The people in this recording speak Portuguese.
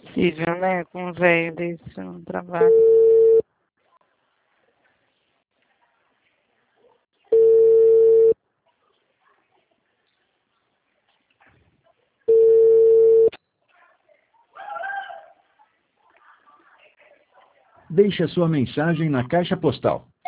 Possível, né? Com um velho desse no trabalho. Deixe a sua mensagem na caixa postal